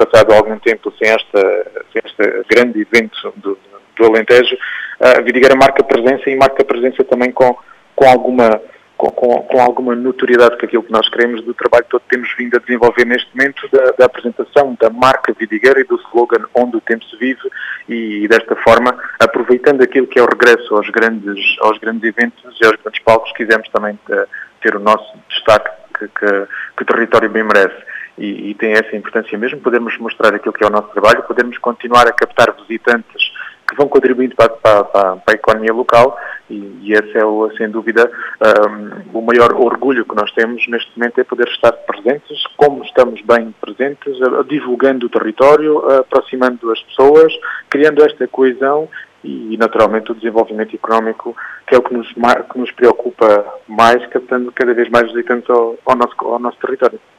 passado algum tempo sem este grande evento do Alentejo, a Vidigueira marca presença e marca presença também com alguma notoriedade que aquilo que nós queremos do trabalho todo que temos vindo a desenvolver neste momento, da apresentação da marca Vidigueira e do slogan Onde o Tempo se Vive, e desta forma, aproveitando aquilo que é o regresso aos grandes eventos e aos grandes palcos, quisemos também ter o nosso destaque que o território bem merece. E tem essa importância mesmo, podermos mostrar aquilo que é o nosso trabalho, podermos continuar a captar visitantes que vão contribuindo para a economia local, e esse é, sem dúvida, o maior orgulho que nós temos neste momento, é poder estar presentes, como estamos bem presentes, divulgando o território, aproximando as pessoas, criando esta coesão e, naturalmente, o desenvolvimento económico, que é o que nos preocupa mais, captando cada vez mais visitantes ao nosso território.